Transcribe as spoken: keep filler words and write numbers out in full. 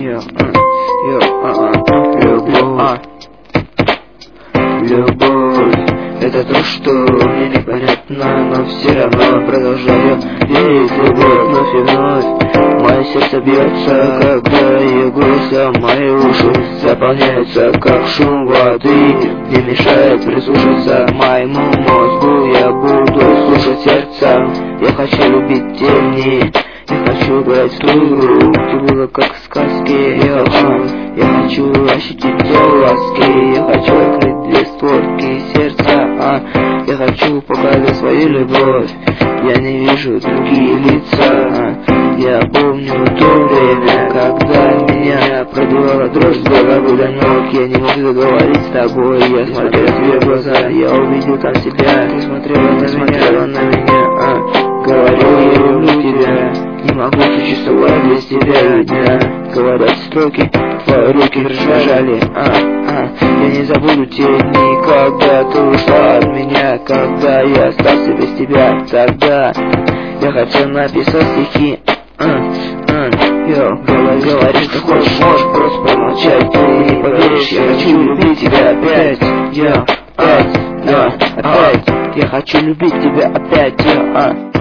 я, а, я, а, а, любовь, а. Любовь, это то, что мне непонятно, но все равно продолжаю верить в любовь вновь и вновь. Мое сердце бьется, когда ее голосом мои уши заполняются, как шум воды, не мешает прислушаться моему мозгу. Я буду слушать сердца, я хочу любить темни, я хочу играть в ту игру, где было как в сказке. Я хочу, я хочу ощутить твои ласки, я хочу открыть две створки сердца, а я хочу показать свою любовь. Я не вижу другие лица. Я помню то время, когда меня пробивала дрожь в голову до ног. Я не мог заговорить с тобой, я смотрел тебе в глаза, я увидел там себя. Ты смотрела на меня, на меня, а говорил, я люблю тебя, не могу существовать без тебя. Да, говорят строки, твои руки дрожали, а, а я не забуду те дни, когда ты ушла от меня, когда я остался без тебя. Тогда я хотел написать стихи, а, а, йо, говори, говори, что хочешь, можешь просто промолчать, ты не поверишь, я хочу любить тебя опять, я, опять, я, опять, я хочу любить тебя опять, я, а.